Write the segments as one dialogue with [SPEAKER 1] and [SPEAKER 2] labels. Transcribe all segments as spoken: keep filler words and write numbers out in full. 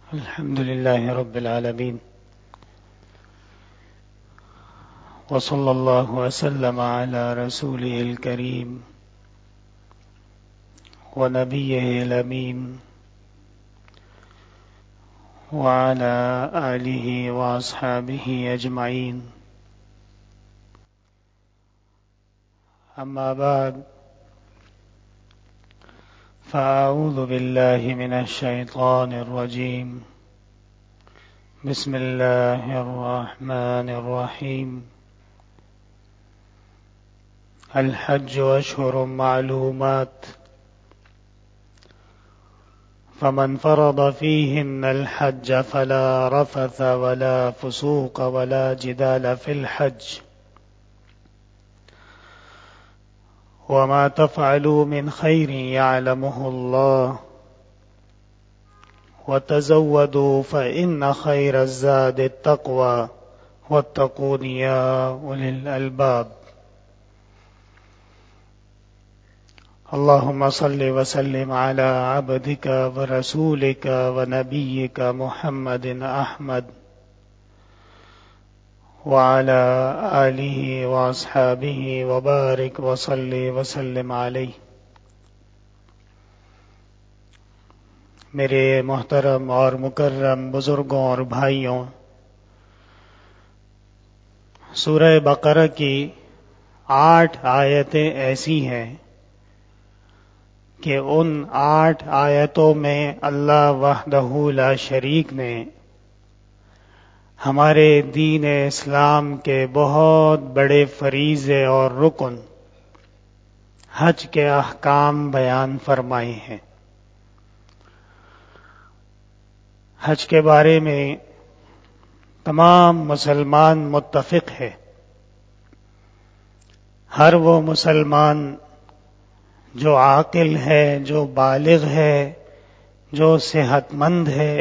[SPEAKER 1] الحمد لله رب العالمين وصلى الله وسلم على رسوله الكريم ونبيه الأمين وعلى آله وأصحابه أجمعين. أما بعد، فأعوذ بالله من الشيطان الرجيم. بسم الله الرحمن الرحيم. الحج أشهر معلومات، فمن فرض فيهن الحج فلا رفث ولا فسوق ولا جدال في الحج، وما تفعلوا من خير يعلمه الله، وتزودوا فإن خير الزاد التقوى واتقون يا أولي الألباب. اللهم صل وسلم على عبدك ورسولك ونبيك محمد أحمد وعلى آله وأصحابه وبارك وصل وسلم عليه. میرے محترم اور مکرم بزرگوں اور بھائیوں، سورہ بقرہ کی آٹھ آیتیں ایسی ہیں کہ ان آٹھ آیتوں میں اللہ وحدہ لا شریک نے ہمارے دین اسلام کے بہت بڑے فریضے اور رکن حج کے احکام بیان فرمائے ہیں. حج کے بارے میں تمام مسلمان متفق ہے. ہر وہ مسلمان جو عاقل ہے، جو بالغ ہے، جو صحت مند ہے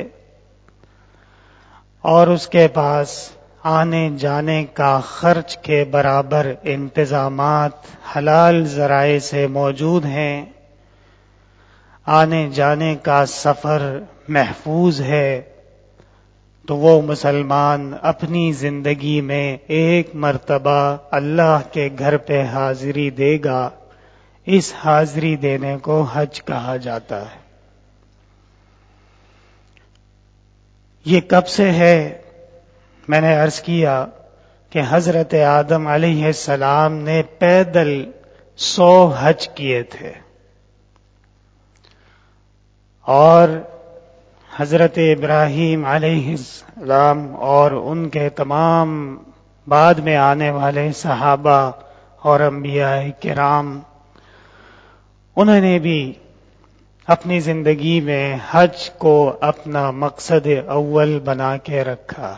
[SPEAKER 1] اور اس کے پاس آنے جانے کا خرچ کے برابر انتظامات حلال ذرائع سے موجود ہیں، آنے جانے کا سفر محفوظ ہے، تو وہ مسلمان اپنی زندگی میں ایک مرتبہ اللہ کے گھر پہ حاضری دے گا. اس حاضری دینے کو حج کہا جاتا ہے. یہ کب سے ہے؟ میں نے عرض کیا کہ حضرت آدم علیہ السلام نے پیدل سو حج کیے تھے، اور حضرت ابراہیم علیہ السلام اور ان کے تمام بعد میں آنے والے صحابہ اور انبیاء کرام، انہوں نے بھی اپنی زندگی میں حج کو اپنا مقصد اول بنا کے رکھا.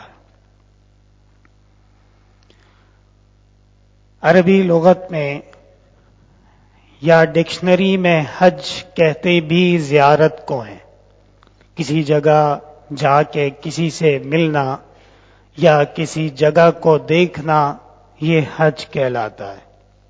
[SPEAKER 1] عربی لغت میں یا ڈکشنری میں حج کہتے بھی زیارت کو ہیں. کسی جگہ جا کے کسی سے ملنا یا کسی جگہ کو دیکھنا، یہ حج کہلاتا ہے.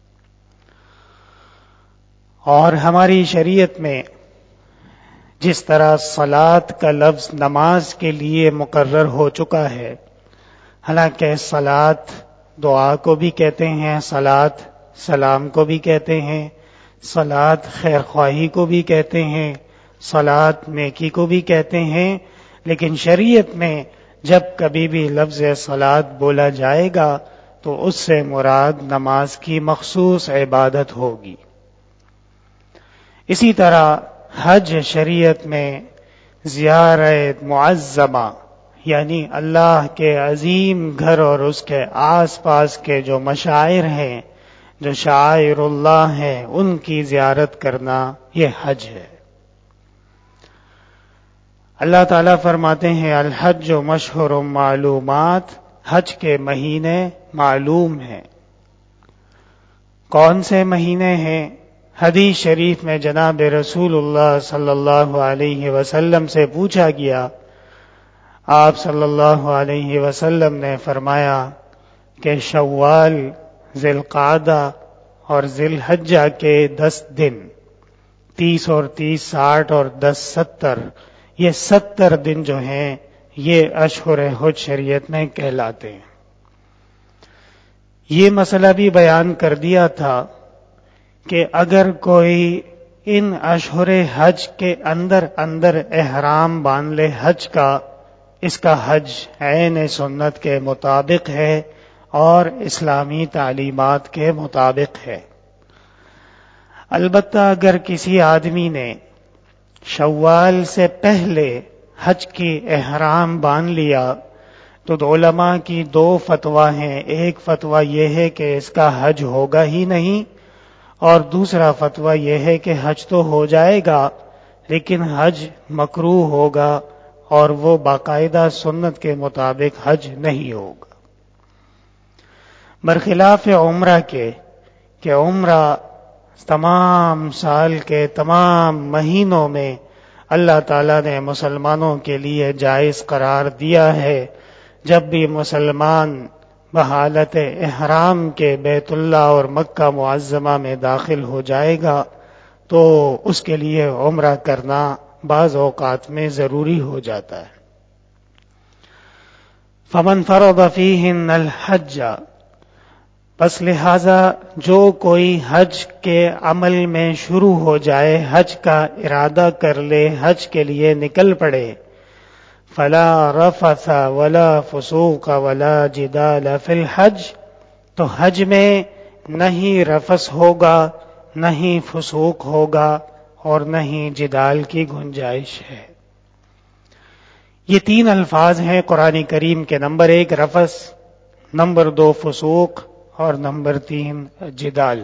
[SPEAKER 1] اور ہماری شریعت میں جس طرح صلاۃ کا لفظ نماز کے لیے مقرر ہو چکا ہے، حالانکہ صلاۃ دعا کو بھی کہتے ہیں، صلاۃ سلام کو بھی کہتے ہیں، صلاۃ خیر خواہی کو بھی کہتے ہیں، صلاۃ نیکی کو بھی کہتے ہیں، لیکن شریعت میں جب کبھی بھی لفظ صلاۃ بولا جائے گا تو اس سے مراد نماز کی مخصوص عبادت ہوگی. اسی طرح حج شریعت میں زیارت معظمہ، یعنی اللہ کے عظیم گھر اور اس کے آس پاس کے جو مشاعر ہیں، جو شعائر اللہ ہیں، ان کی زیارت کرنا، یہ حج ہے. اللہ تعالیٰ فرماتے ہیں الحج مشہور معلومات، حج کے مہینے معلوم ہیں. کون سے مہینے ہیں؟ حدیث شریف میں جناب رسول اللہ صلی اللہ علیہ وسلم سے پوچھا گیا. آپ صلی اللہ علیہ وسلم نے فرمایا کہ شوال، ذی القعدہ اور ذی الحجہ کے دس دن، تیس اور تیس ساٹھ اور دس ستر، یہ ستر دن جو ہیں یہ اشہر حج شریعت میں کہلاتے ہیں۔ یہ مسئلہ بھی بیان کر دیا تھا کہ اگر کوئی ان اشہر حج کے اندر اندر احرام باندھ لے حج کا، اس کا حج عین سنت کے مطابق ہے اور اسلامی تعلیمات کے مطابق ہے۔ البتہ اگر کسی آدمی نے شوال سے پہلے حج کی احرام باندھ لیا تو علماء کی دو فتویٰ ہیں، ایک فتویٰ یہ ہے کہ اس کا حج ہوگا ہی نہیں، اور دوسرا فتویٰ یہ ہے کہ حج تو ہو جائے گا لیکن حج مکروہ ہوگا اور وہ باقاعدہ سنت کے مطابق حج نہیں ہوگا، برخلاف عمرہ کے کہ عمرہ تمام سال کے تمام مہینوں میں اللہ تعالیٰ نے مسلمانوں کے لیے جائز قرار دیا ہے۔ جب بھی مسلمان بحالت احرام کے بیت اللہ اور مکہ معظمہ میں داخل ہو جائے گا تو اس کے لیے عمرہ کرنا بعض اوقات میں ضروری ہو جاتا ہے۔ فمن فرض فیہن الحج، پس لہذا جو کوئی حج کے عمل میں شروع ہو جائے، حج کا ارادہ کر لے، حج کے لیے نکل پڑے، فلا رفث ولا فسوق ولا جدال فی الحج، تو حج میں نہ ہی رفث ہوگا، نہ ہی فسوق ہوگا اور نہ ہی جدال کی گنجائش ہے۔ یہ تین الفاظ ہیں قرآن کریم کے، نمبر ایک رفث، نمبر دو فسوق اور نمبر تین جدال۔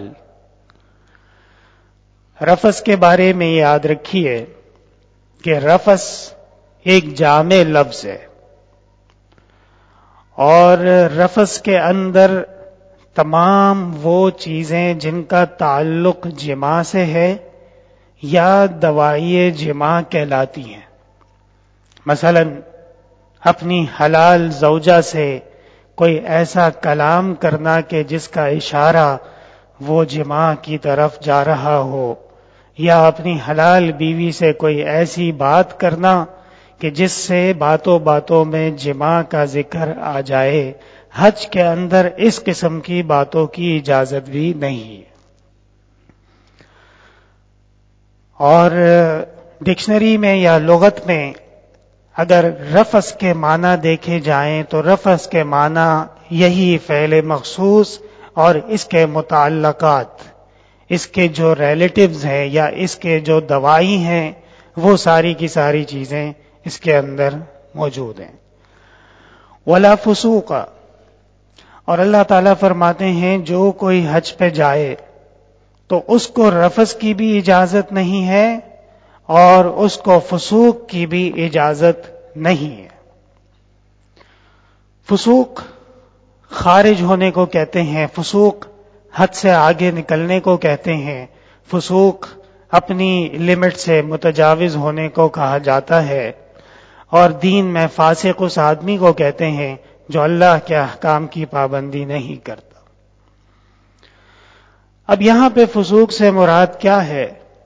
[SPEAKER 1] رفث کے بارے میں یاد رکھیے کہ رفث ایک جامع لفظ ہے اور رفث کے اندر تمام وہ چیزیں جن کا تعلق جماع سے ہے یا دوائی جماع کہلاتی ہیں، مثلا اپنی حلال زوجہ سے کوئی ایسا کلام کرنا کہ جس کا اشارہ وہ جماع کی طرف جا رہا ہو، یا اپنی حلال بیوی سے کوئی ایسی بات کرنا کہ جس سے باتوں باتوں میں جماع کا ذکر آ جائے۔ حج کے اندر اس قسم کی باتوں کی اجازت بھی نہیں ہے، اور ڈکشنری میں یا لغت میں اگر رفث کے معنی دیکھے جائیں تو رفث کے معنی یہی فعل مخصوص اور اس کے متعلقات، اس کے جو ریلیٹیوز ہیں یا اس کے جو دوائی ہیں، وہ ساری کی ساری چیزیں اس کے اندر موجود ہیں۔ ولا فسوق، اور اللہ تعالیٰ فرماتے ہیں جو کوئی حج پہ جائے تو اس کو رفث کی بھی اجازت نہیں ہے اور اس کو فسوق کی بھی اجازت نہیں ہے۔ فسوق خارج ہونے کو کہتے ہیں، فسوق حد سے آگے نکلنے کو کہتے ہیں، فسوق اپنی لمٹ سے متجاوز ہونے کو کہا جاتا ہے، اور دین میں فاسق اس آدمی کو کہتے ہیں جو اللہ کے احکام کی پابندی نہیں کرتا۔ اب یہاں پہ فسوق سے مراد کیا ہے؟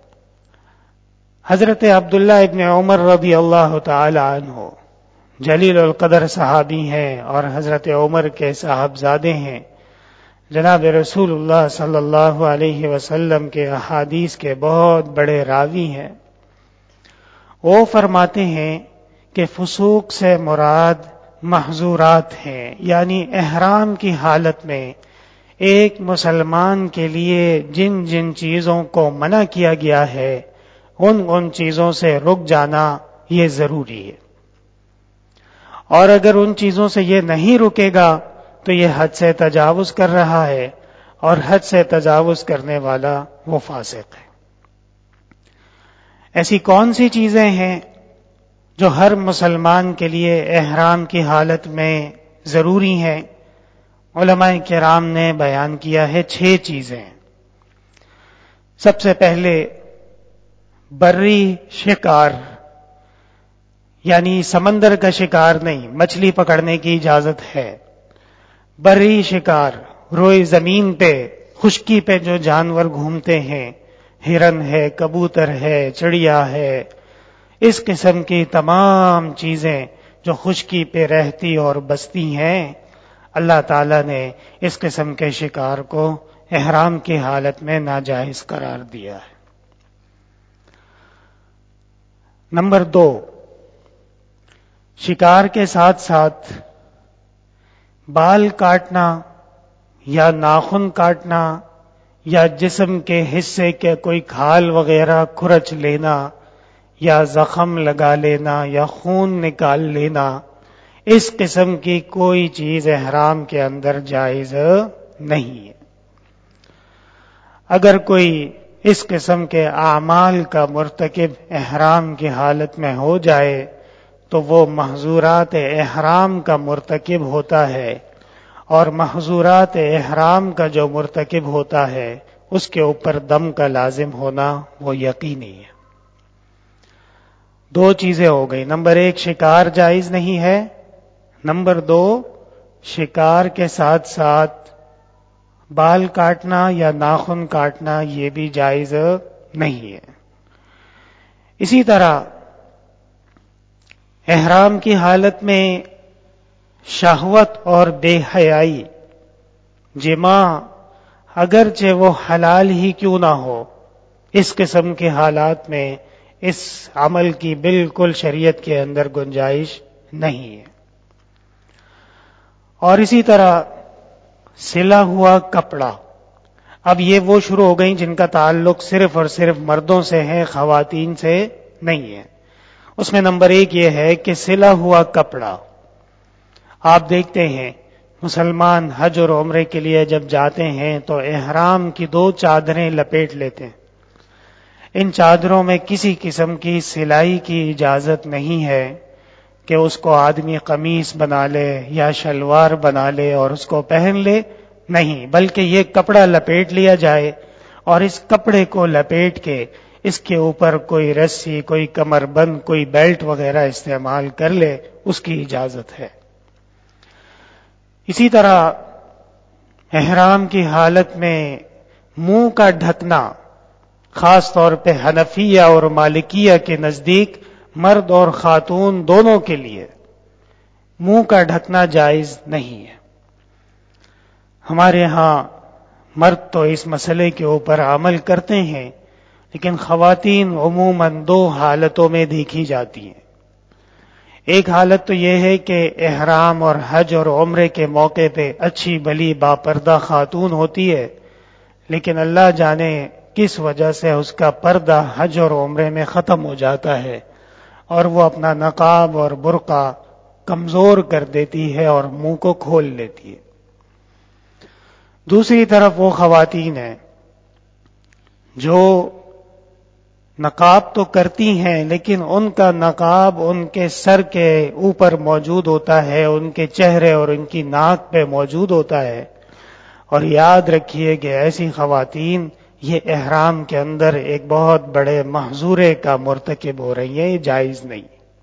[SPEAKER 1] حضرت عبداللہ ابن عمر رضی اللہ تعالی عنہ جلیل القدر صحابی ہیں اور حضرت عمر کے صاحبزادے ہیں، جناب رسول اللہ صلی اللہ علیہ وسلم کے احادیث کے بہت بڑے راوی ہیں۔ وہ فرماتے ہیں کہ فسوق سے مراد محظورات ہیں، یعنی احرام کی حالت میں ایک مسلمان کے لیے جن جن چیزوں کو منع کیا گیا ہے ان ان چیزوں سے رک جانا یہ ضروری ہے، اور اگر ان چیزوں سے یہ نہیں رکے گا تو یہ حد سے تجاوز کر رہا ہے، اور حد سے تجاوز کرنے والا وہ فاسق ہے۔ ایسی کون سی چیزیں ہیں جو ہر مسلمان کے لیے احرام کی حالت میں ضروری ہیں؟ علماء کرام نے بیان کیا ہے چھ چیزیں۔ سب سے پہلے بری شکار، یعنی سمندر کا شکار نہیں، مچھلی پکڑنے کی اجازت ہے۔ بری شکار روئے زمین پہ، خشکی پہ جو جانور گھومتے ہیں، ہرن ہے، کبوتر ہے، چڑیا ہے، اس قسم کی تمام چیزیں جو خشکی پہ رہتی اور بستی ہیں، اللہ تعالیٰ نے اس قسم کے شکار کو احرام کی حالت میں ناجائز قرار دیا ہے۔ نمبر دو، شکار کے ساتھ ساتھ بال کاٹنا یا ناخن کاٹنا یا جسم کے حصے کے کوئی کھال وغیرہ کھرچ لینا یا زخم لگا لینا یا خون نکال لینا، اس قسم کی کوئی چیز احرام کے اندر جائز نہیں ہے۔ اگر کوئی اس قسم کے اعمال کا مرتکب احرام کی حالت میں ہو جائے تو وہ محظورات احرام کا مرتکب ہوتا ہے، اور محظورات احرام کا جو مرتکب ہوتا ہے اس کے اوپر دم کا لازم ہونا وہ یقینی ہے۔ دو چیزیں ہو گئی، نمبر ایک شکار جائز نہیں ہے، نمبر دو شکار کے ساتھ ساتھ بال کاٹنا یا ناخن کاٹنا یہ بھی جائز نہیں ہے۔ اسی طرح احرام کی حالت میں شہوت اور بے حیائی، جماع، اگرچہ وہ حلال ہی کیوں نہ ہو، اس قسم کے حالات میں اس عمل کی بالکل شریعت کے اندر گنجائش نہیں ہے۔ اور اسی طرح سلا ہوا کپڑا، اب یہ وہ شروع ہو گئیں جن کا تعلق صرف اور صرف مردوں سے ہے، خواتین سے نہیں ہے۔ اس میں نمبر ایک یہ ہے کہ سلا ہوا کپڑا، آپ دیکھتے ہیں مسلمان حج اور عمرے کے لیے جب جاتے ہیں تو احرام کی دو چادریں لپیٹ لیتے ہیں۔ ان چادروں میں کسی قسم کی سلائی کی اجازت نہیں ہے کہ اس کو آدمی قمیص بنا لے یا شلوار بنا لے اور اس کو پہن لے، نہیں، بلکہ یہ کپڑا لپیٹ لیا جائے اور اس کپڑے کو لپیٹ کے اس کے اوپر کوئی رسی، کوئی کمر بند، کوئی بیلٹ وغیرہ استعمال کر لے، اس کی اجازت ہے۔ اسی طرح احرام کی حالت میں منہ کا ڈھکنا، خاص طور پہ حنفیہ اور مالکیہ کے نزدیک مرد اور خاتون دونوں کے لیے منہ کا ڈھکنا جائز نہیں ہے۔ ہمارے ہاں مرد تو اس مسئلے کے اوپر عمل کرتے ہیں، لیکن خواتین عموماً دو حالتوں میں دیکھی جاتی ہیں۔ ایک حالت تو یہ ہے کہ احرام اور حج اور عمرے کے موقع پہ اچھی بھلی باپردہ خاتون ہوتی ہے، لیکن اللہ جانے کس وجہ سے اس کا پردہ حج اور عمرے میں ختم ہو جاتا ہے اور وہ اپنا نقاب اور برقع کمزور کر دیتی ہے اور منہ کو کھول لیتی ہے۔ دوسری طرف وہ خواتین ہیں جو نقاب تو کرتی ہیں، لیکن ان کا نقاب ان کے سر کے اوپر موجود ہوتا ہے، ان کے چہرے اور ان کی ناک پہ موجود ہوتا ہے، اور یاد رکھیے کہ ایسی خواتین یہ احرام کے اندر ایک بہت بڑے محظورے کا مرتکب ہو رہی ہیں، یہ جائز نہیں۔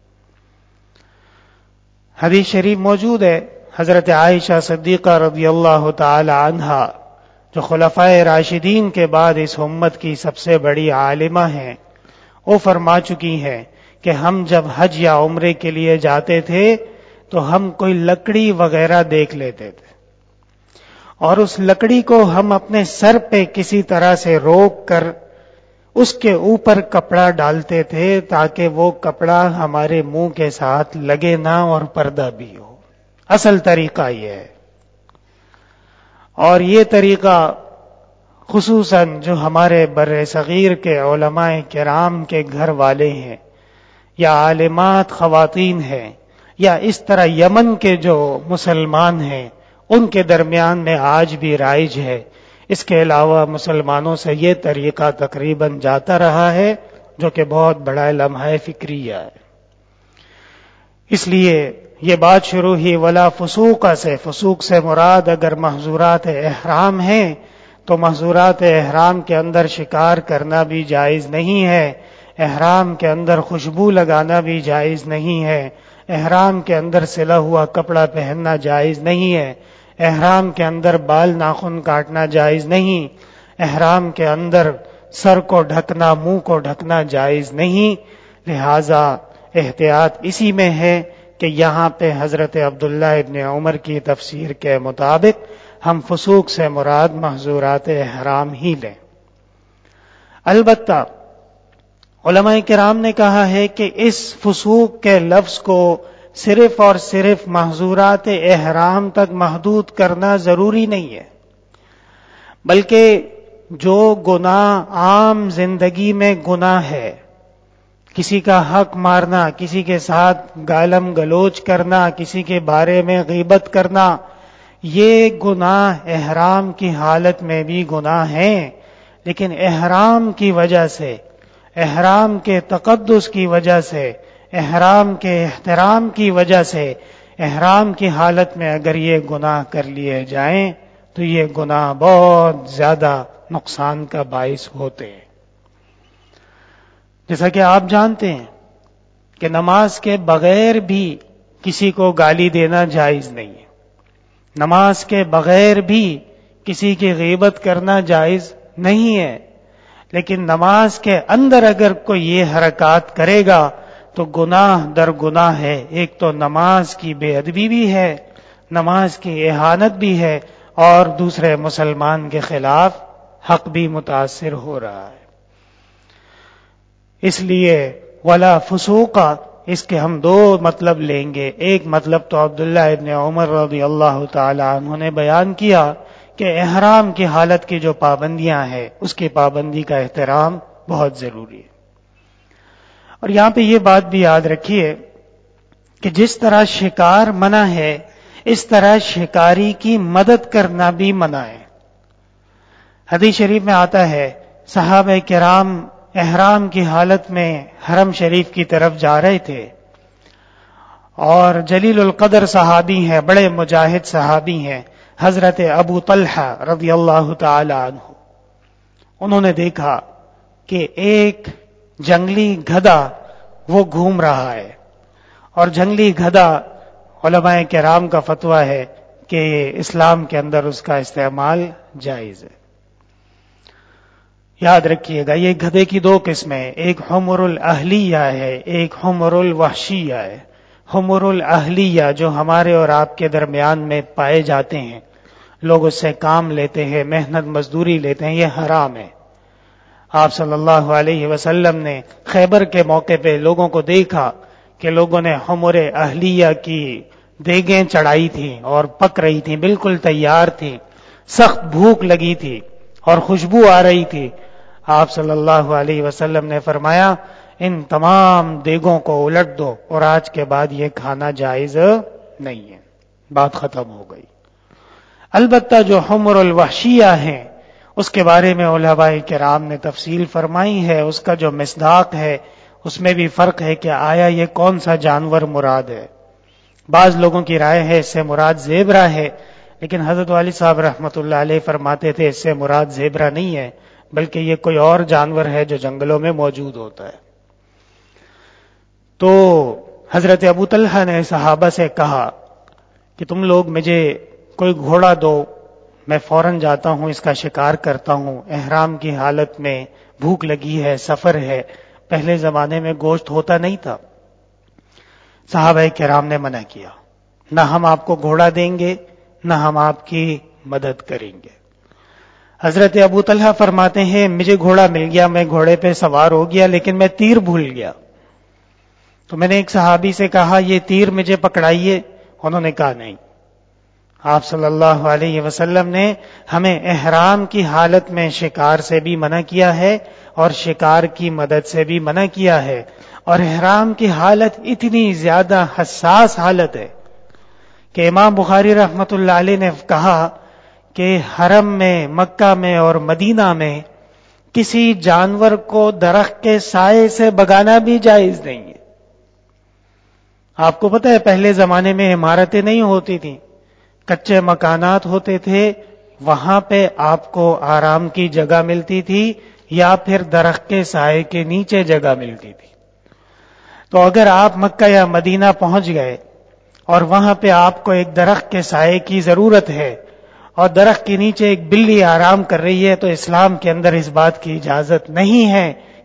[SPEAKER 1] حدیث شریف موجود ہے، حضرت عائشہ صدیقہ رضی اللہ تعالی عنہا جو خلفائے راشدین کے بعد اس امت کی سب سے بڑی عالمہ ہیں، وہ فرما چکی ہیں کہ ہم جب حج یا عمرے کے لیے جاتے تھے تو ہم کوئی لکڑی وغیرہ دیکھ لیتے تھے اور اس لکڑی کو ہم اپنے سر پہ کسی طرح سے روک کر اس کے اوپر کپڑا ڈالتے تھے تاکہ وہ کپڑا ہمارے منہ کے ساتھ لگے نہ اور پردہ بھی ہو۔ اصل طریقہ یہ ہے، اور یہ طریقہ خصوصاً جو ہمارے بر صغیر کے علماء کرام کے گھر والے ہیں یا عالمات خواتین ہیں یا اس طرح یمن کے جو مسلمان ہیں ان کے درمیان میں آج بھی رائج ہے۔ اس کے علاوہ مسلمانوں سے یہ طریقہ تقریباً جاتا رہا ہے، جو کہ بہت بڑا لمحہ فکریہ ہے۔ اس لیے یہ بات شروع ہی ولا فسوق سے، فسوق سے مراد اگر محظورات احرام ہیں تو محظورات احرام کے اندر شکار کرنا بھی جائز نہیں ہے، احرام کے اندر خوشبو لگانا بھی جائز نہیں ہے، احرام کے اندر سلا ہوا کپڑا پہننا جائز نہیں ہے، احرام کے اندر بال ناخن کاٹنا جائز نہیں، احرام کے اندر سر کو ڈھکنا، منہ کو ڈھکنا جائز نہیں، لہذا احتیاط اسی میں ہے کہ یہاں پہ حضرت عبداللہ ابن عمر کی تفسیر کے مطابق ہم فسوق سے مراد محظورات احرام ہی لیں۔ البتہ علماء کرام نے کہا ہے کہ اس فسوق کے لفظ کو صرف اور صرف محظورات احرام تک محدود کرنا ضروری نہیں ہے، بلکہ جو گناہ عام زندگی میں گناہ ہے، کسی کا حق مارنا، کسی کے ساتھ گالم گلوچ کرنا، کسی کے بارے میں غیبت کرنا، یہ گناہ احرام کی حالت میں بھی گناہ ہیں، لیکن احرام کی وجہ سے، احرام کے تقدس کی وجہ سے، احرام کے احترام کی وجہ سے، احرام کی حالت میں اگر یہ گناہ کر لیے جائیں تو یہ گناہ بہت زیادہ نقصان کا باعث ہوتے ہیں۔ جیسا کہ آپ جانتے ہیں کہ نماز کے بغیر بھی کسی کو گالی دینا جائز نہیں ہے، نماز کے بغیر بھی کسی کی غیبت کرنا جائز نہیں ہے، لیکن نماز کے اندر اگر کوئی یہ حرکات کرے گا تو گناہ در گناہ ہے۔ ایک تو نماز کی بے ادبی بھی ہے، نماز کی اہانت بھی ہے، اور دوسرے مسلمان کے خلاف حق بھی متاثر ہو رہا ہے۔ اس لیے ولا فسوقا، اس کے ہم دو مطلب لیں گے۔ ایک مطلب تو عبداللہ ابن عمر رضی اللہ تعالی عنہ نے بیان کیا کہ احرام کی حالت کی جو پابندیاں ہیں اس کی پابندی کا احترام بہت ضروری ہے۔ اور یہاں پہ یہ بات بھی یاد رکھیے کہ جس طرح شکار منع ہے، اس طرح شکاری کی مدد کرنا بھی منع ہے۔ حدیث شریف میں آتا ہے صحابہ کرام احرام کی حالت میں حرم شریف کی طرف جا رہے تھے، اور جلیل القدر صحابی ہیں، بڑے مجاہد صحابی ہیں، حضرت ابو طلحہ رضی اللہ تعالی عنہ، انہوں نے دیکھا کہ ایک جنگلی گدھا وہ گھوم رہا ہے، اور جنگلی گدھا علماء کرام کا فتویٰ ہے کہ اسلام کے اندر اس کا استعمال جائز ہے۔ یاد رکھیے گا یہ گدھے کی دو قسمیں، ایک حمر الاہلیہ ہے، ایک حمر الوحشیہ ہے۔ حمر الاہلیہ جو ہمارے اور آپ کے درمیان میں پائے جاتے ہیں، لوگ اس سے کام لیتے ہیں، محنت مزدوری لیتے ہیں، یہ حرام ہے۔ آپ صلی اللہ علیہ وسلم نے خیبر کے موقع پہ لوگوں کو دیکھا کہ لوگوں نے حمر اہلیہ کی دیگیں چڑھائی تھیں اور پک رہی تھیں، بالکل تیار تھیں، سخت بھوک لگی تھی اور خوشبو آ رہی تھی۔ آپ صلی اللہ علیہ وسلم نے فرمایا ان تمام دیگوں کو الٹ دو، اور آج کے بعد یہ کھانا جائز نہیں ہے، بات ختم ہو گئی۔ البتہ جو حمر الوحشیہ ہیں اس کے بارے میں علماء کرام نے تفصیل فرمائی ہے، اس کا جو مصداق ہے اس میں بھی فرق ہے کہ آیا یہ کون سا جانور مراد ہے۔ بعض لوگوں کی رائے ہے اس سے مراد زیبرا ہے، لیکن حضرت والی صاحب رحمۃ اللہ علیہ فرماتے تھے اس سے مراد زیبرا نہیں ہے، بلکہ یہ کوئی اور جانور ہے جو جنگلوں میں موجود ہوتا ہے۔ تو حضرت ابو طلحہ نے صحابہ سے کہا کہ تم لوگ مجھے کوئی گھوڑا دو، میں فوراً جاتا ہوں، اس کا شکار کرتا ہوں، احرام کی حالت میں بھوک لگی ہے، سفر ہے، پہلے زمانے میں گوشت ہوتا نہیں تھا۔ صحابہ کرام نے منع کیا، نہ ہم آپ کو گھوڑا دیں گے، نہ ہم آپ کی مدد کریں گے۔ حضرت ابو طلحہ فرماتے ہیں مجھے گھوڑا مل گیا، میں گھوڑے پہ سوار ہو گیا، لیکن میں تیر بھول گیا۔ تو میں نے ایک صحابی سے کہا یہ تیر مجھے پکڑائیے، انہوں نے کہا نہیں۔ آپ صلی اللہ علیہ وسلم نے ہمیں احرام کی حالت میں شکار سے بھی منع کیا ہے اور شکار کی مدد سے بھی منع کیا ہے، اور احرام کی حالت اتنی زیادہ حساس حالت ہے کہ امام بخاری رحمۃ اللہ علیہ نے کہا کہ حرم میں، مکہ میں اور مدینہ میں کسی جانور کو درخت کے سائے سے بگانا بھی جائز نہیں ہے۔ آپ کو پتہ ہے پہلے زمانے میں عمارتیں نہیں ہوتی تھیں، کچے مکانات ہوتے تھے، وہاں پہ آپ کو آرام کی جگہ ملتی تھی یا پھر درخت کے سائے کے نیچے جگہ ملتی تھی۔ تو اگر آپ مکہ یا مدینہ پہنچ گئے اور وہاں پہ آپ کو ایک درخت کے سائے کی ضرورت ہے اور درخت کے نیچے ایک بلی آرام کر رہی ہے، تو اسلام کے اندر اس بات کی اجازت نہیں ہے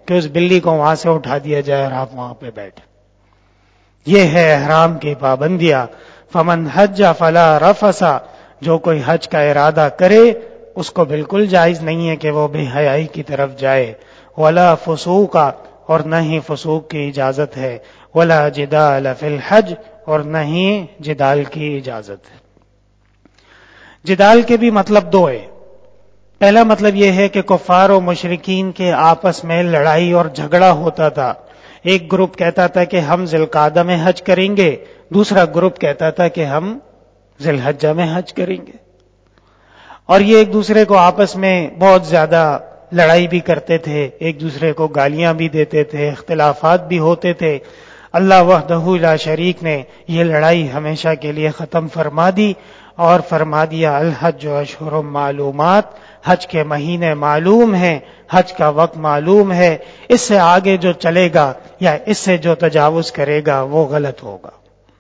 [SPEAKER 1] کہ اس بلی کو وہاں سے اٹھا دیا جائے اور آپ وہاں پہ بیٹھے. یہ ہے احرام کی پابندیاں. فمن حج فلا رفث، جو کوئی حج کا ارادہ کرے اس کو بالکل جائز نہیں ہے کہ وہ بے حیائی کی طرف جائے. ولا فسوق، اور نہ ہی فسوق کی اجازت ہے. ولا جدال فی الحج، اور نہ ہی جدال کی اجازت ہے. جدال کے بھی مطلب دو ہے. پہلا مطلب یہ ہے کہ کفار و مشرکین کے آپس میں لڑائی اور جھگڑا ہوتا تھا. ایک گروپ کہتا تھا کہ ہم ذی القعدہ میں حج کریں گے، دوسرا گروپ کہتا تھا کہ ہم ذی الحجہ میں حج کریں گے. اور یہ ایک دوسرے کو آپس میں بہت زیادہ لڑائی بھی کرتے تھے، ایک دوسرے کو گالیاں بھی دیتے تھے، اختلافات بھی ہوتے تھے. اللہ وحدہ لا شریک نے یہ لڑائی ہمیشہ کے لیے ختم فرما دی اور فرما دیا الحج اشہر معلومات، حج کے مہینے معلوم ہیں، حج کا وقت معلوم ہے. اس سے آگے جو چلے گا یا اس سے جو تجاوز کرے گا وہ غلط ہوگا.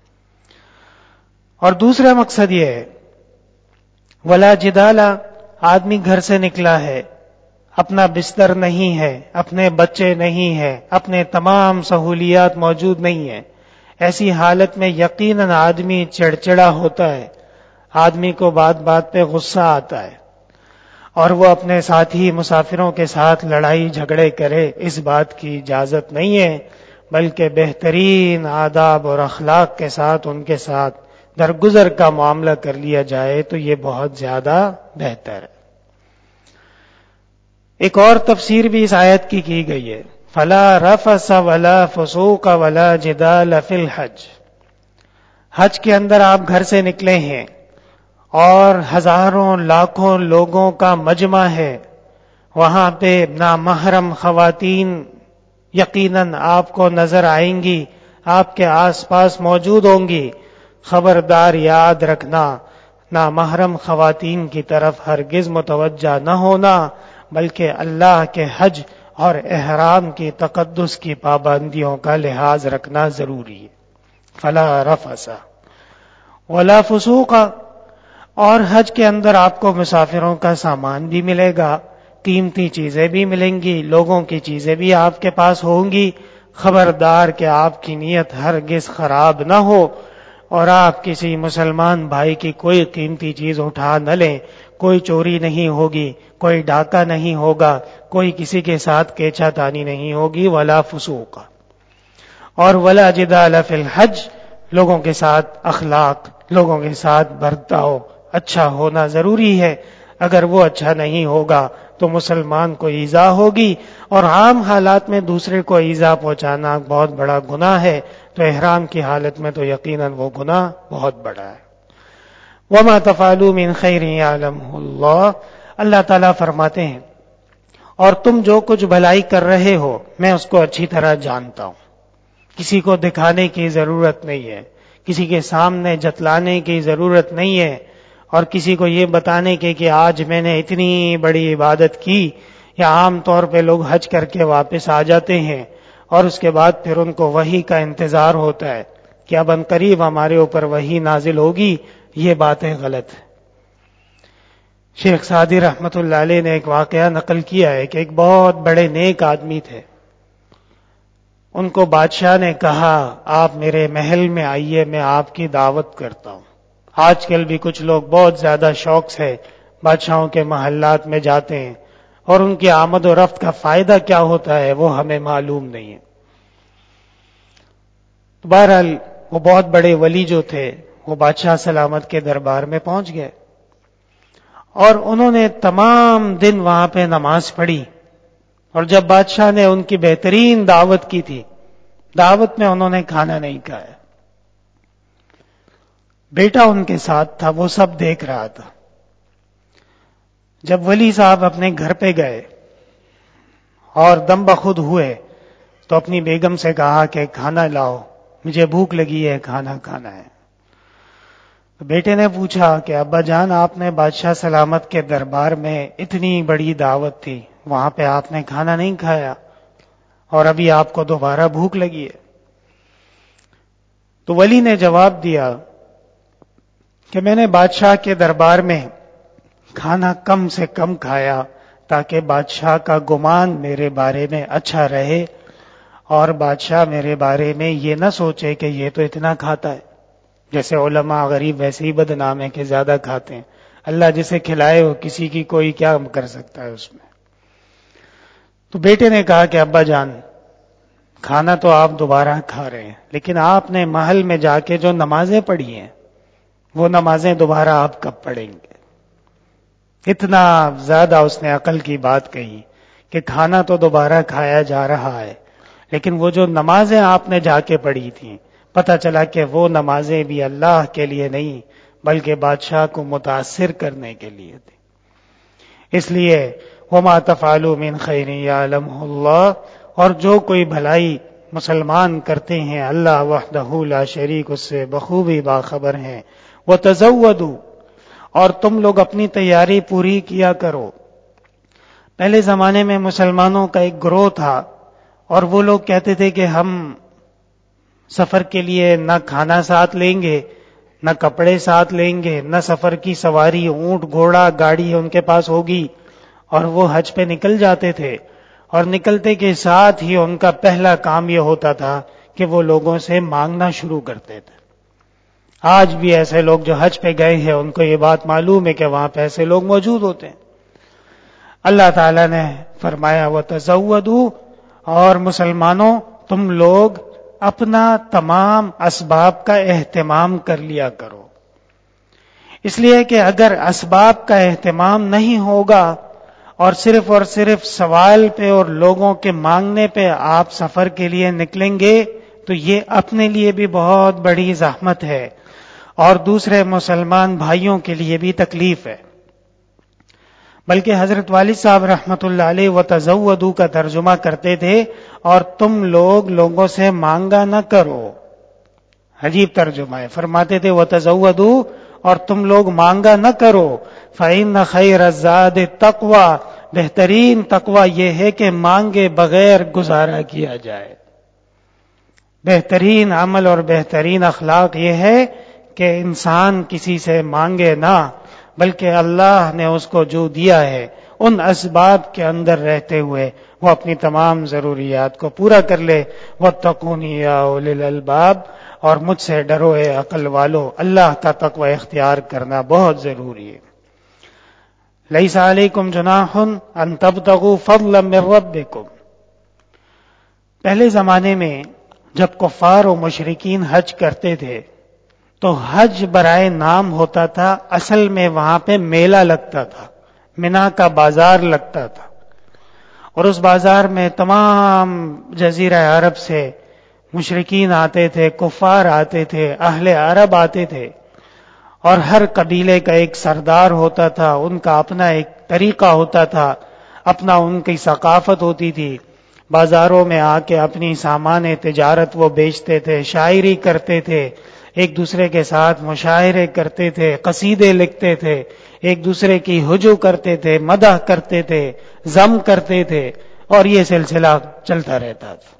[SPEAKER 1] اور دوسرا مقصد یہ ہے ولا جدال، آدمی گھر سے نکلا ہے، اپنا بستر نہیں ہے، اپنے بچے نہیں ہیں، اپنے تمام سہولیات موجود نہیں ہیں. ایسی حالت میں یقیناً آدمی چڑچڑا ہوتا ہے، آدمی کو بات بات پہ غصہ آتا ہے اور وہ اپنے ساتھی مسافروں کے ساتھ لڑائی جھگڑے کرے. اس بات کی اجازت نہیں ہے، بلکہ بہترین آداب اور اخلاق کے ساتھ ان کے ساتھ درگزر کا معاملہ کر لیا جائے تو یہ بہت زیادہ بہتر ہے. ایک اور تفسیر بھی اس آیت کی کی گئی ہے، فلا رفث ولا فسوق ولا جدال فی الحج. حج کے اندر آپ گھر سے نکلے ہیں اور ہزاروں لاکھوں لوگوں کا مجمع ہے، وہاں پہ نامحرم خواتین یقیناً آپ کو نظر آئیں گی، آپ کے آس پاس موجود ہوں گی. خبردار یاد رکھنا، نامحرم خواتین کی طرف ہرگز متوجہ نہ ہونا، بلکہ اللہ کے حج اور احرام کی تقدس کی پابندیوں کا لحاظ رکھنا ضروری ہے. فلا رفث ولا فسوق، اور حج کے اندر آپ کو مسافروں کا سامان بھی ملے گا، قیمتی چیزیں بھی ملیں گی، لوگوں کی چیزیں بھی آپ کے پاس ہوں گی. خبردار کہ آپ کی نیت ہرگز خراب نہ ہو اور آپ کسی مسلمان بھائی کی کوئی قیمتی چیز اٹھا نہ لیں. کوئی چوری نہیں ہوگی، کوئی ڈاکہ نہیں ہوگا، کوئی کسی کے ساتھ کیچا تانی نہیں ہوگی. ولا فسوق، اور ولا جدال فی الحج، لوگوں کے ساتھ اخلاق، لوگوں کے ساتھ برتاؤ اچھا ہونا ضروری ہے. اگر وہ اچھا نہیں ہوگا تو مسلمان کو ایذا ہوگی، اور عام حالات میں دوسرے کو ایذا پہنچانا بہت بڑا گناہ ہے، تو احرام کی حالت میں تو یقیناً وہ گناہ بہت بڑا ہے. وما تفعلوا من خیر یعلمہ اللہ، اللہ تعالیٰ فرماتے ہیں اور تم جو کچھ بھلائی کر رہے ہو میں اس کو اچھی طرح جانتا ہوں. کسی کو دکھانے کی ضرورت نہیں ہے، کسی کے سامنے جتلانے کی ضرورت نہیں ہے، اور کسی کو یہ بتانے کے کہ آج میں نے اتنی بڑی عبادت کی. یا عام طور پہ لوگ حج کر کے واپس آ جاتے ہیں اور اس کے بعد پھر ان کو وحی کا انتظار ہوتا ہے کہ اب عنقریب ہمارے اوپر وحی نازل ہوگی. یہ باتیں غلط ہے. شیخ سعدی رحمت اللہ علیہ نے ایک واقعہ نقل کیا ہے کہ ایک بہت بڑے نیک آدمی تھے. ان کو بادشاہ نے کہا آپ میرے محل میں آئیے، میں آپ کی دعوت کرتا ہوں. آج کل بھی کچھ لوگ بہت زیادہ شوق سے بادشاہوں کے محلات میں جاتے ہیں اور ان کی آمد و رفت کا فائدہ کیا ہوتا ہے وہ ہمیں معلوم نہیں ہے. بہرحال وہ بہت بڑے ولی جو تھے وہ بادشاہ سلامت کے دربار میں پہنچ گئے اور انہوں نے تمام دن وہاں پہ نماز پڑھی. اور جب بادشاہ نے ان کی بہترین دعوت کی تھی، دعوت میں انہوں نے کھانا نہیں کھایا. بیٹا ان کے ساتھ تھا، وہ سب دیکھ رہا تھا. جب ولی صاحب اپنے گھر پہ گئے اور دم بخود ہوئے تو اپنی بیگم سے کہا کہ کھانا لاؤ، مجھے بھوک لگی ہے، کھانا کھانا ہے. بیٹے نے پوچھا کہ ابا جان آپ نے بادشاہ سلامت کے دربار میں اتنی بڑی دعوت تھی، وہاں پہ آپ نے کھانا نہیں کھایا اور ابھی آپ کو دوبارہ بھوک لگی ہے. تو ولی نے جواب دیا کہ میں نے بادشاہ کے دربار میں کھانا کم سے کم کھایا تاکہ بادشاہ کا گمان میرے بارے میں اچھا رہے اور بادشاہ میرے بارے میں یہ نہ سوچے کہ یہ تو اتنا کھاتا ہے. جیسے علماء غریب ویسے ہی بدنام ہے کہ زیادہ کھاتے ہیں. اللہ جسے کھلائے ہو کسی کی کوئی کیا کر سکتا ہے اس میں. تو بیٹے نے کہا کہ ابا جان کھانا تو آپ دوبارہ کھا رہے ہیں لیکن آپ نے محل میں جا کے جو نمازیں پڑھی ہیں وہ نمازیں دوبارہ آپ کب پڑھیں گے. اتنا زیادہ اس نے عقل کی بات کہی کہ کھانا تو دوبارہ کھایا جا رہا ہے لیکن وہ جو نمازیں آپ نے جا کے پڑھی تھیں پتہ چلا کہ وہ نمازیں بھی اللہ کے لیے نہیں بلکہ بادشاہ کو متاثر کرنے کے لیے تھی. اس لیے وما تفعلوا من خیر یعلمہ اللہ، اور جو کوئی بھلائی مسلمان کرتے ہیں اللہ وحدہ لا شریک اس سے بخوبی باخبر ہیں. وتزودوا، اور تم لوگ اپنی تیاری پوری کیا کرو. پہلے زمانے میں مسلمانوں کا ایک گروہ تھا اور وہ لوگ کہتے تھے کہ ہم سفر کے لیے نہ کھانا ساتھ لیں گے نہ کپڑے ساتھ لیں گے نہ سفر کی سواری اونٹ گھوڑا گاڑی ان کے پاس ہوگی، اور وہ حج پہ نکل جاتے تھے اور نکلتے کے ساتھ ہی ان کا پہلا کام یہ ہوتا تھا کہ وہ لوگوں سے مانگنا شروع کرتے تھے. آج بھی ایسے لوگ جو حج پہ گئے ہیں ان کو یہ بات معلوم ہے کہ وہاں پہ ایسے لوگ موجود ہوتے ہیں. اللہ تعالیٰ نے فرمایا وتزودوا، اور مسلمانوں تم لوگ اپنا تمام اسباب کا اہتمام کر لیا کرو. اس لیے کہ اگر اسباب کا اہتمام نہیں ہوگا اور صرف اور صرف سوال پہ اور لوگوں کے مانگنے پہ آپ سفر کے لیے نکلیں گے تو یہ اپنے لیے بھی بہت بڑی زحمت ہے اور دوسرے مسلمان بھائیوں کے لیے بھی تکلیف ہے. بلکہ حضرت والد صاحب رحمۃ اللہ علیہ وتزودوا کا ترجمہ کرتے تھے اور تم لوگ لوگوں سے مانگا نہ کرو. عجیب ترجمہ ہے. فرماتے تھے وتزودوا، اور تم لوگ مانگا نہ کرو. فإن خیر الزاد التقوی، بہترین تقوی یہ ہے کہ مانگے بغیر گزارا کیا جائے. بہترین عمل اور بہترین اخلاق یہ ہے کہ انسان کسی سے مانگے نہ بلکہ اللہ نے اس کو جو دیا ہے ان اسباب کے اندر رہتے ہوئے وہ اپنی تمام ضروریات کو پورا کر لے. واتقونی یا اولی الالباب، اور مجھ سے ڈرو اے عقل والو. اللہ کا تقوی اختیار کرنا بہت ضروری ہے. لیس علیکم جناح ان تبتغوا فضلا من ربکم. پہلے زمانے میں جب کفار و مشرکین حج کرتے تھے تو حج برائے نام ہوتا تھا، اصل میں وہاں پہ میلہ لگتا تھا، منا کا بازار لگتا تھا، اور اس بازار میں تمام جزیرہ عرب سے مشرکین آتے تھے، کفار آتے تھے، اہل عرب آتے تھے، اور ہر قبیلے کا ایک سردار ہوتا تھا، ان کا اپنا ایک طریقہ ہوتا تھا، اپنا ان کی ثقافت ہوتی تھی. بازاروں میں آ کے اپنی سامان تجارت وہ بیچتے تھے، شاعری کرتے تھے، ایک دوسرے کے ساتھ مشاعرے کرتے تھے، قصیدے لکھتے تھے، ایک دوسرے کی ہجو کرتے تھے، مدح کرتے تھے، ذم کرتے تھے، اور یہ سلسلہ چلتا رہتا تھا.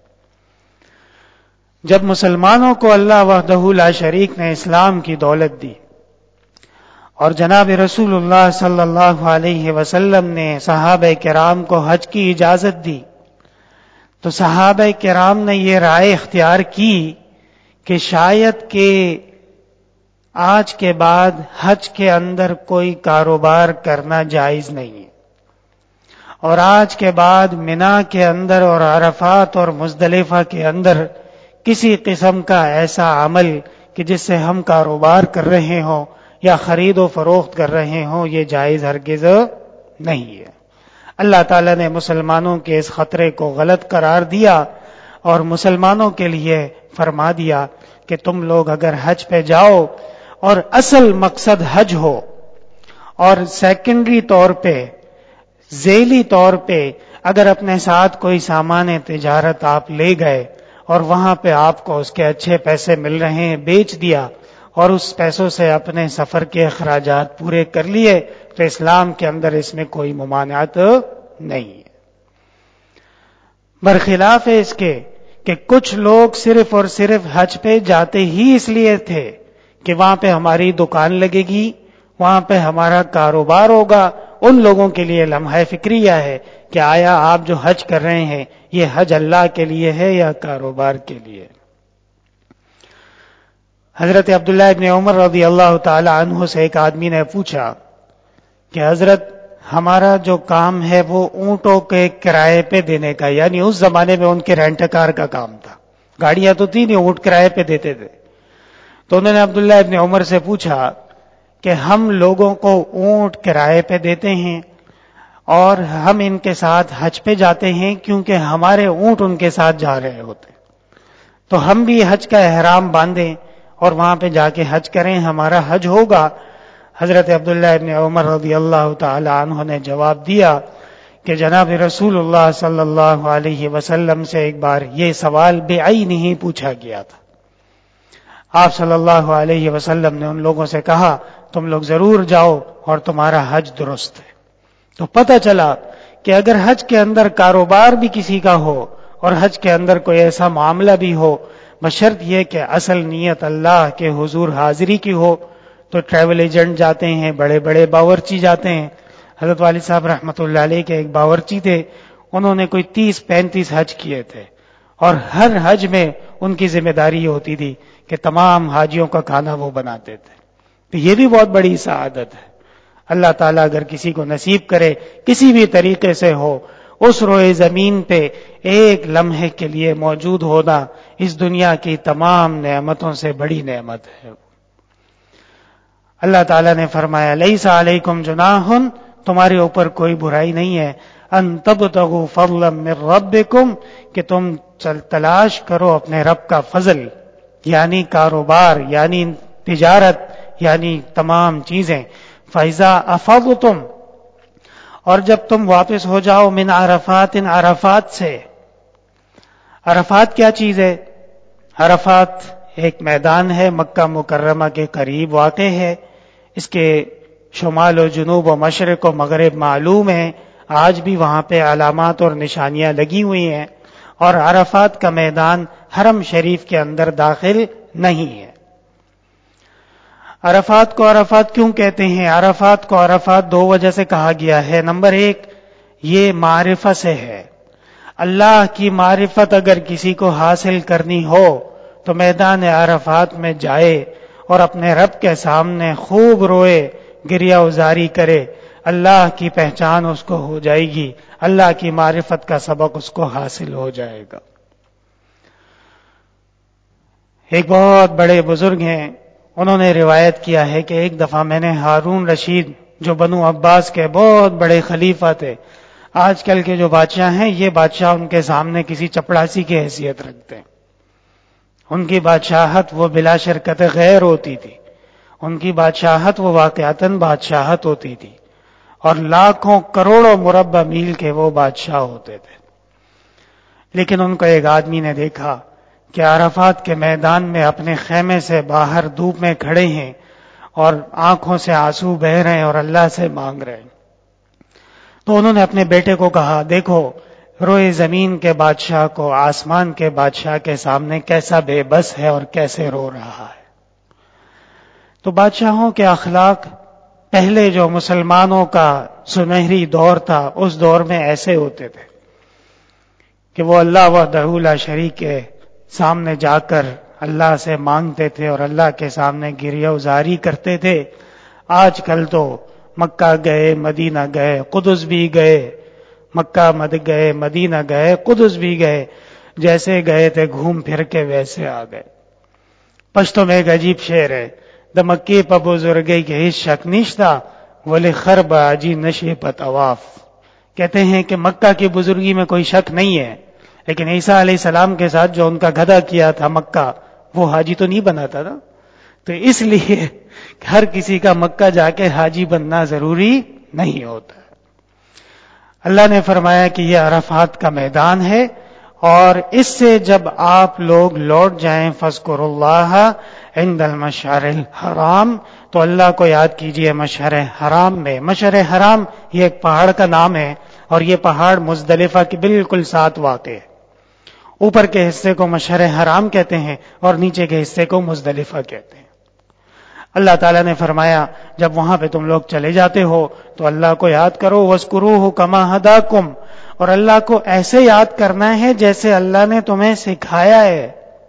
[SPEAKER 1] جب مسلمانوں کو اللہ وحدہ لا شریک نے اسلام کی دولت دی اور جناب رسول اللہ صلی اللہ علیہ وسلم نے صحابہ کرام کو حج کی اجازت دی تو صحابہ کرام نے یہ رائے اختیار کی کہ شاید کہ آج کے بعد حج کے اندر کوئی کاروبار کرنا جائز نہیں ہے، اور آج کے بعد منا کے اندر اور عرفات اور مزدلفہ کے اندر کسی قسم کا ایسا عمل کہ جس سے ہم کاروبار کر رہے ہوں یا خرید و فروخت کر رہے ہوں یہ جائز ہرگز نہیں ہے. اللہ تعالیٰ نے مسلمانوں کے اس خطرے کو غلط قرار دیا اور مسلمانوں کے لیے فرما دیا کہ تم لوگ اگر حج پہ جاؤ اور اصل مقصد حج ہو اور سیکنڈری طور پہ ذیلی طور پہ اگر اپنے ساتھ کوئی سامان تجارت آپ لے گئے اور وہاں پہ آپ کو اس کے اچھے پیسے مل رہے ہیں بیچ دیا اور اس پیسوں سے اپنے سفر کے اخراجات پورے کر لیے تو اسلام کے اندر اس میں کوئی ممانعت نہیں ہے. برخلاف ہے اس کے کہ کچھ لوگ صرف اور صرف حج پہ جاتے ہی اس لیے تھے کہ وہاں پہ ہماری دکان لگے گی، وہاں پہ ہمارا کاروبار ہوگا، ان لوگوں کے لیے لمحہ فکریہ ہے کہ آیا آپ جو حج کر رہے ہیں یہ حج اللہ کے لیے ہے یا کاروبار کے لیے. حضرت عبداللہ ابن عمر رضی اللہ تعالی عنہ سے ایک آدمی نے پوچھا کہ حضرت ہمارا جو کام ہے وہ اونٹوں کے کرائے پہ دینے کا، یعنی اس زمانے میں ان کے رینٹ کار کا کام تھا، گاڑیاں تو تھی نہیں، اونٹ کرائے پہ دیتے تھے. تو انہوں نے عبداللہ ابن عمر سے پوچھا کہ ہم لوگوں کو اونٹ کرائے پہ دیتے ہیں اور ہم ان کے ساتھ حج پہ جاتے ہیں کیونکہ ہمارے اونٹ ان کے ساتھ جا رہے ہوتے، تو ہم بھی حج کا احرام باندھیں اور وہاں پہ جا کے حج کریں، ہمارا حج ہوگا. حضرت عبداللہ ابن عمر رضی اللہ تعالی عنہ نے جواب دیا کہ جناب رسول اللہ صلی اللہ علیہ وسلم سے ایک بار یہ سوال بعینہ ہی پوچھا گیا تھا. آپ صلی اللہ علیہ وسلم نے ان لوگوں سے کہا تم لوگ ضرور جاؤ اور تمہارا حج درست ہے. تو پتہ چلا کہ اگر حج کے اندر کاروبار بھی کسی کا ہو اور حج کے اندر کوئی ایسا معاملہ بھی ہو، بشرط یہ کہ اصل نیت اللہ کے حضور حاضری کی ہو، تو ٹریول ایجنٹ جاتے ہیں، بڑے بڑے باورچی جاتے ہیں. حضرت والد صاحب رحمۃ اللہ علیہ کے ایک باورچی تھے، انہوں نے کوئی تیس پینتیس حج کیے تھے اور ہر حج میں ان کی ذمہ داری یہ ہوتی تھی کہ تمام حاجیوں کا کھانا وہ بناتے تھے. تو یہ بھی بہت بڑی سعادت ہے. اللہ تعالیٰ اگر کسی کو نصیب کرے کسی بھی طریقے سے ہو، اس روئے زمین پہ ایک لمحے کے لیے موجود ہونا اس دنیا کی تمام نعمتوں سے بڑی نعمت ہے. اللہ تعالیٰ نے فرمایا لیس علیکم جناح، تمہارے اوپر کوئی برائی نہیں ہے، ان تبتغوا فضلا من ربکم، کہ تم تلاش کرو اپنے رب کا فضل، یعنی کاروبار، یعنی تجارت، یعنی تمام چیزیں. فَإِذَا أَفَضْتُمْ، اور جب تم واپس ہو جاؤ، من عرفات، عرفات سے. عرفات کیا چیز ہے؟ عرفات ایک میدان ہے، مکہ مکرمہ کے قریب واقع ہے. اس کے شمال و جنوب و مشرق و مغرب معلوم ہے، آج بھی وہاں پہ علامات اور نشانیاں لگی ہوئی ہیں. اور عرفات کا میدان حرم شریف کے اندر داخل نہیں ہے. عرفات کو عرفات کیوں کہتے ہیں؟ عرفات کو عرفات دو وجہ سے کہا گیا ہے. نمبر ایک، یہ معرفت سے ہے. اللہ کی معرفت اگر کسی کو حاصل کرنی ہو تو میدان عرفات میں جائے اور اپنے رب کے سامنے خوب روئے، گریہ ازاری کرے. اللہ کی پہچان اس کو ہو جائے گی، اللہ کی معرفت کا سبق اس کو حاصل ہو جائے گا. ایک بہت بڑے بزرگ ہیں، انہوں نے روایت کیا ہے کہ ایک دفعہ میں نے ہارون رشید جو بنو عباس کے بہت بڑے خلیفہ تھے، آج کل کے جو بادشاہ ہیں یہ بادشاہ ان کے سامنے کسی چپڑاسی کی حیثیت رکھتے ہیں. ان کی بادشاہت وہ بلا شرکت غیر ہوتی تھی، ان کی بادشاہت وہ واقعتاً بادشاہت ہوتی تھی، اور لاکھوں کروڑوں مربع میل کے وہ بادشاہ ہوتے تھے. لیکن ان کو ایک آدمی نے دیکھا کہ عرفات کے میدان میں اپنے خیمے سے باہر دھوپ میں کھڑے ہیں اور آنکھوں سے آنسو بہ رہے ہیں اور اللہ سے مانگ رہے ہیں. تو انہوں نے اپنے بیٹے کو کہا دیکھو روئے زمین کے بادشاہ کو آسمان کے بادشاہ کے سامنے کیسا بے بس ہے اور کیسے رو رہا ہے. تو بادشاہوں کے اخلاق پہلے جو مسلمانوں کا سنہری دور تھا اس دور میں ایسے ہوتے تھے کہ وہ اللہ وحدہ لا شریک کے سامنے جا کر اللہ سے مانگتے تھے اور اللہ کے سامنے گریہ ازاری کرتے تھے. آج کل تو مکہ گئے، مدینہ گئے، قدس بھی گئے، مکہ مد گئے، مدینہ گئے، قدس بھی گئے، جیسے گئے تھے گھوم پھر کے ویسے آ گئے. پشتوں میں ایک عجیب شعر ہے، د مکی پا بزرگی کے ہیچ شک نیشتا ولی خرب آجی نشے پا طواف. کہتے ہیں کہ مکہ کی بزرگی میں کوئی شک نہیں ہے، لیکن عیسیٰ علیہ السلام کے ساتھ جو ان کا گدھا کیا تھا مکہ، وہ حاجی تو نہیں بنا تھا نا. تو اس لیے ہر کسی کا مکہ جا کے حاجی بننا ضروری نہیں ہوتا. اللہ نے فرمایا کہ یہ عرفات کا میدان ہے اور اس سے جب آپ لوگ لوٹ جائیں فذکروا اللہ عند المشعر الحرام، تو اللہ کو یاد کیجئے مشعر حرام میں. مشعر حرام یہ ایک پہاڑ کا نام ہے اور یہ پہاڑ مزدلفہ کے بالکل ساتھ واقع ہے. اوپر کے حصے کو مشعر حرام کہتے ہیں اور نیچے کے حصے کو مزدلفہ کہتے ہیں. اللہ تعالیٰ نے فرمایا جب وہاں پہ تم لوگ چلے جاتے ہو تو اللہ کو یاد کرو، وَاذْكُرُوهُ كَمَا هَدَاكُمْ، اور اللہ کو ایسے یاد کرنا ہے جیسے اللہ نے تمہیں سکھایا ہے۔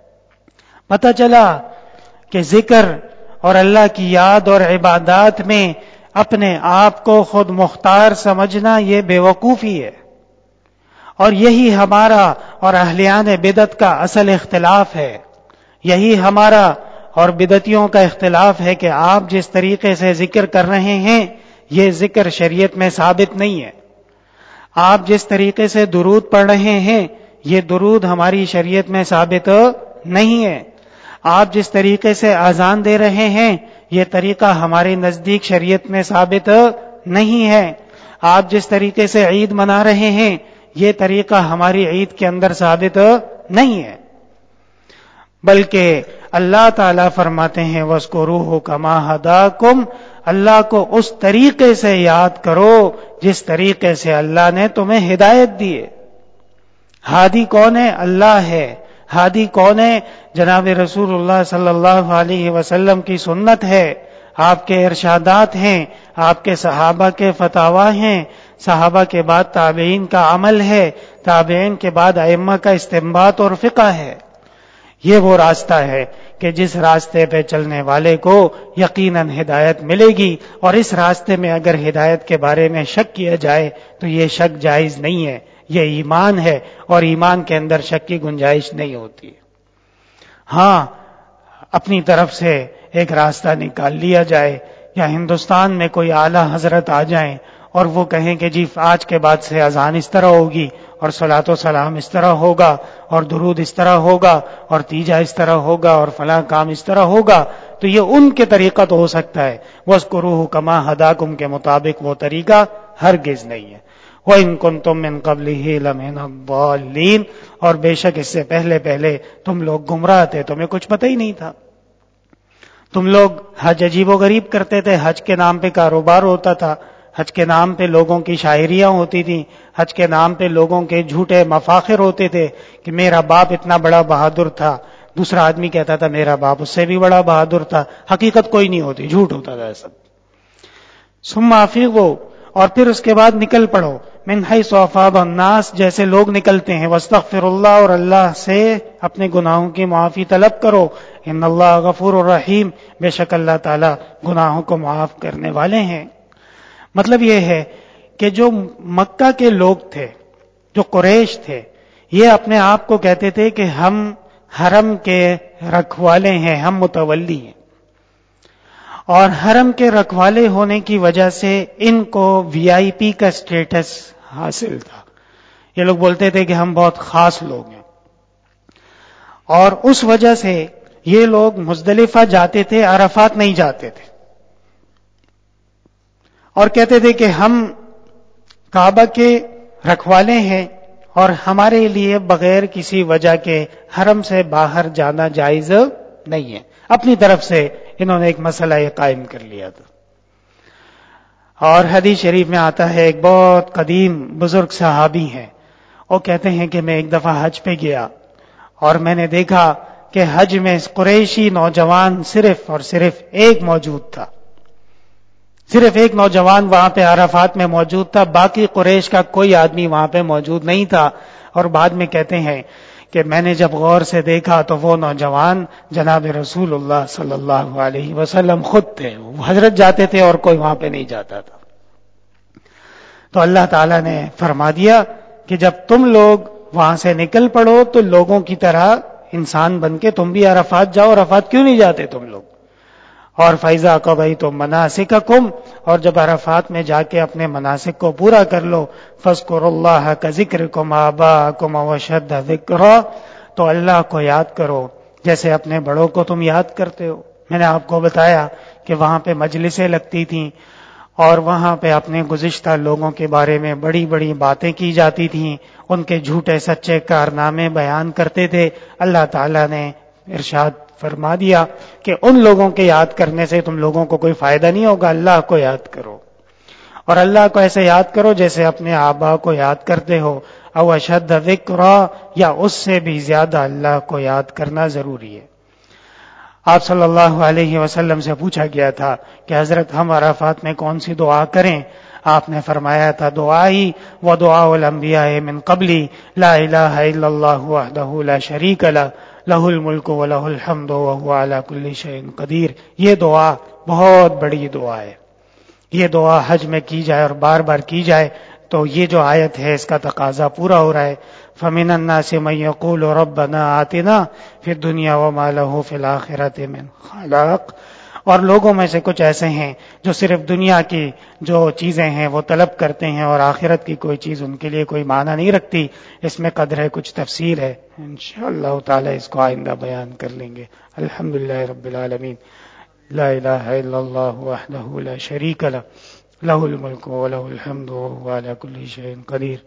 [SPEAKER 1] پتہ چلا کہ ذکر اور اللہ کی یاد اور عبادات میں اپنے آپ کو خود مختار سمجھنا یہ بے وقوفی ہے، اور یہی ہمارا اور اہلیان بدعت کا اصل اختلاف ہے۔ یہی ہمارا اور بدعتیوں کا اختلاف ہے کہ آپ جس طریقے سے ذکر کر رہے ہیں یہ ذکر شریعت میں ثابت نہیں ہے۔ آپ جس طریقے سے درود پڑھ رہے ہیں یہ درود ہماری شریعت میں ثابت نہیں ہے۔ آپ جس طریقے سے اذان دے رہے ہیں یہ طریقہ ہمارے نزدیک شریعت میں ثابت نہیں ہے۔ آپ جس طریقے سے عید منا رہے ہیں یہ طریقہ ہماری عید کے اندر ثابت نہیں ہے، بلکہ اللہ تعالیٰ فرماتے ہیں وَاذْكُرُوهُ كَمَا هَدَاكُمْ، اللہ کو اس طریقے سے یاد کرو جس طریقے سے اللہ نے تمہیں ہدایت دی ہے۔ ہادی کون ہے؟ اللہ ہے۔ ہادی کون ہے؟ جناب رسول اللہ صلی اللہ علیہ وسلم کی سنت ہے، آپ کے ارشادات ہیں، آپ کے صحابہ کے فتاوی ہیں، صحابہ کے بعد تابعین کا عمل ہے، تابعین کے بعد ائمہ کا استنباط اور فقہ ہے۔ یہ وہ راستہ ہے کہ جس راستے پہ چلنے والے کو یقیناً ہدایت ملے گی، اور اس راستے میں اگر ہدایت کے بارے میں شک کیا جائے تو یہ شک جائز نہیں ہے، یہ ایمان ہے، اور ایمان کے اندر شک کی گنجائش نہیں ہوتی۔ ہاں اپنی طرف سے ایک راستہ نکال لیا جائے، یا ہندوستان میں کوئی اعلیٰ حضرت آ جائیں اور وہ کہیں کہ جی آج کے بعد سے اذان اس طرح ہوگی اور صلاۃ و سلام اس طرح ہوگا اور درود اس طرح ہوگا اور تیجا اس طرح ہوگا اور فلاں کام اس طرح ہوگا، تو یہ ان کے طریقہ تو ہو سکتا ہے، وَاذْكُرُوهُ كَمَا هَدَاكُمْ کے مطابق وہ طریقہ ہرگز نہیں ہے۔ وَإِن كُنتُم مِّن قَبْلِهِ لَمِنَ الضَّالِّينَ، اور بے شک اس سے پہلے پہلے تم لوگ گمراہ تھے، تمہیں کچھ پتہ ہی نہیں تھا۔ تم لوگ حج عجیب و غریب کرتے تھے، حج کے نام پہ کاروبار ہوتا تھا، حج کے نام پہ لوگوں کی شاعریاں ہوتی تھیں، حج کے نام پہ لوگوں کے جھوٹے مفاخر ہوتے تھے کہ میرا باپ اتنا بڑا بہادر تھا، دوسرا آدمی کہتا تھا میرا باپ اس سے بھی بڑا بہادر تھا، حقیقت کوئی نہیں ہوتی، جھوٹ ہوتا تھا سب۔ ثم افیضوا، اور پھر اس کے بعد نکل پڑو، من حیث افاض الناس، جیسے لوگ نکلتے ہیں، واستغفر اللہ، اور اللہ سے اپنے گناہوں کی معافی طلب کرو، ان اللہ غفور الرحیم، بے شک اللہ تعالی گناہوں کو معاف کرنے والے ہیں۔ مطلب یہ ہے کہ جو مکہ کے لوگ تھے، جو قریش تھے، یہ اپنے آپ کو کہتے تھے کہ ہم حرم کے رکھوالے ہیں، ہم متولی ہیں، اور حرم کے رکھوالے ہونے کی وجہ سے ان کو وی آئی پی کا سٹیٹس حاصل تھا۔ یہ لوگ بولتے تھے کہ ہم بہت خاص لوگ ہیں، اور اس وجہ سے یہ لوگ مزدلفہ جاتے تھے، عرفات نہیں جاتے تھے، اور کہتے تھے کہ ہم کعبہ کے رکھوالے ہیں اور ہمارے لیے بغیر کسی وجہ کے حرم سے باہر جانا جائز نہیں ہے۔ اپنی طرف سے انہوں نے ایک مسئلہ یہ قائم کر لیا تھا۔ اور حدیث شریف میں آتا ہے، ایک بہت قدیم بزرگ صحابی ہیں، وہ کہتے ہیں کہ میں ایک دفعہ حج پہ گیا اور میں نے دیکھا کہ حج میں قریشی نوجوان صرف اور صرف ایک موجود تھا، صرف ایک نوجوان وہاں پہ عرفات میں موجود تھا، باقی قریش کا کوئی آدمی وہاں پہ موجود نہیں تھا۔ اور بعد میں کہتے ہیں کہ میں نے جب غور سے دیکھا تو وہ نوجوان جناب رسول اللہ صلی اللہ علیہ وسلم خود تھے، وہ حضرت جاتے تھے اور کوئی وہاں پہ نہیں جاتا تھا۔ تو اللہ تعالیٰ نے فرما دیا کہ جب تم لوگ وہاں سے نکل پڑو تو لوگوں کی طرح انسان بن کے تم بھی عرفات جاؤ۔ عرفات کیوں نہیں جاتے تم لوگ؟ اور فَإِذَا قَضَيْتُم مَّنَاسِكَكُمْ، اور جب عرفات میں جا کے اپنے مناسک کو پورا کر لو، فَاذْكُرُوا اللَّهَ كَذِكْرِكُمْ آبَاءَكُمْ وَأَشَدَّ ذِكْرًا، تو اللہ کو یاد کرو جیسے اپنے بڑوں کو تم یاد کرتے ہو۔ میں نے آپ کو بتایا کہ وہاں پہ مجلسیں لگتی تھیں اور وہاں پہ اپنے گزشتہ لوگوں کے بارے میں بڑی بڑی باتیں کی جاتی تھیں، ان کے جھوٹے سچے کارنامے بیان کرتے تھے۔ اللہ تعالیٰ نے ارشاد فرما دیا کہ ان لوگوں کے یاد کرنے سے تم لوگوں کو کوئی فائدہ نہیں ہوگا، اللہ کو یاد کرو، اور اللہ کو ایسے یاد کرو جیسے اپنے آبا کو یاد کرتے ہو، او اشد ذکرا، یا اس سے بھی زیادہ اللہ کو یاد کرنا ضروری ہے۔ آپ صلی اللہ علیہ وسلم سے پوچھا گیا تھا کہ حضرت ہم عرفات میں کون سی دعا کریں؟ آپ نے فرمایا تھا دعائی و دعاء الانبیاء من قبلی لا الہ الا اللہ وحدہ لا شریک لہ لہ الملک و لہ الحمد وہو علی کل شیء قدیر. یہ دعا بہت بڑی دعا ہے. یہ دعا حج میں کی جائے اور بار بار کی جائے تو یہ جو آیت ہے اس کا تقاضا پورا ہو رہا ہے. فَمِنَ النَّاسِ مَن يَقُولُ رَبَّنَا آتِنَا فِي الدُّنْيَا وَمَا لَهُ فِي الْآخِرَةِ مِنْ خَلَاقٍ. اور لوگوں میں سے کچھ ایسے ہیں جو صرف دنیا کی جو چیزیں ہیں وہ طلب کرتے ہیں اور آخرت کی کوئی چیز ان کے لیے کوئی معنی نہیں رکھتی. اس میں قدر ہے، کچھ تفصیل ہے، انشاءاللہ تعالی اس کو آئندہ بیان کر لیں گے. الحمدللہ رب العالمین. لا الہ الا اللہ وحدہ لا شریک لہ لہ الملک ولہ الحمد وہو علی کل شیء قدیر.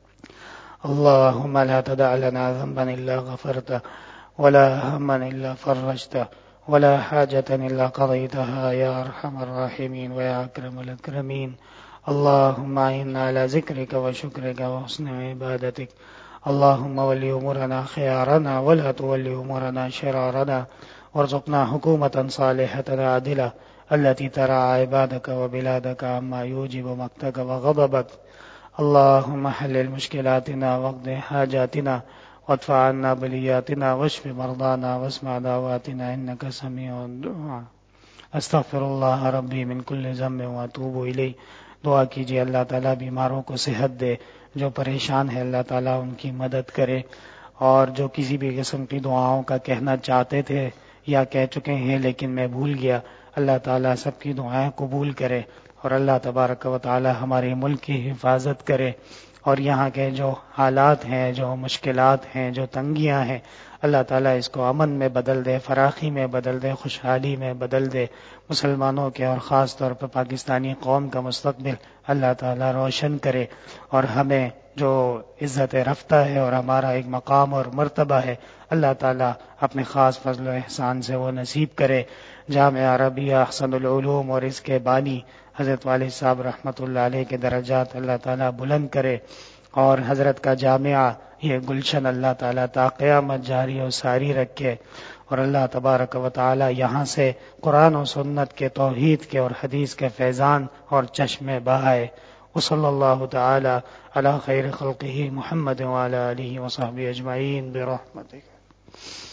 [SPEAKER 1] اللہم لا تدع لنا ذنبا الا غفرته ولا ہما الا فرجته ولا حاجة الا قضيتها یا ارحم الراحمین ویا اکرم الاکرمین. اللہم اعنا على ذکرک وشکرک وحسن عبادتک. اللہم ولی امورنا خیارنا ولا تولی امورنا شرارنا وارزقنا حکومة صالحة عادلة التي ترعى عبادك وبلادك عما يوجب مقتك وغضبك. اللهم حلل مشكلاتنا واقض حاجاتنا وادفع عنا بلياتنا واشف مرضانا واسمع دعواتنا انك سميع الدعاء. استغفر اللہ ربی من کل ذنب واتوب الیہ. دعا کیجیے اللہ تعالیٰ بیماروں کو صحت دے، جو پریشان ہے اللہ تعالیٰ ان کی مدد کرے، اور جو کسی بھی قسم کی دعاؤں کا کہنا چاہتے تھے یا کہہ چکے ہیں لیکن میں بھول گیا، اللہ تعالیٰ سب کی دعائیں قبول کرے، اور اللہ تبارک و تعالی ہمارے ملک کی حفاظت کرے، اور یہاں کے جو حالات ہیں، جو مشکلات ہیں، جو تنگیاں ہیں، اللہ تعالیٰ اس کو امن میں بدل دے، فراخی میں بدل دے، خوشحالی میں بدل دے. مسلمانوں کے اور خاص طور پر پاکستانی قوم کا مستقبل اللہ تعالیٰ روشن کرے، اور ہمیں جو عزت رفتہ ہے اور ہمارا ایک مقام اور مرتبہ ہے اللہ تعالیٰ اپنے خاص فضل و احسان سے وہ نصیب کرے. جامعہ عربیہ احسن العلوم اور اس کے بانی حضرت والد صاحب رحمۃ اللہ علیہ کے درجات اللہ تعالیٰ بلند کرے، اور حضرت کا جامعہ یہ گلشن اللہ تعالیٰ تا قیامت جاری و ساری رکھے، اور اللہ تبارک و تعالیٰ یہاں سے قرآن و سنت کے، توحید کے اور حدیث کے فیضان اور چشمے بہائے. وصلی اللہ تعالی علی خیر خلقہ محمد وعلی آلہ وصحبہ اجمعین برحمتہ.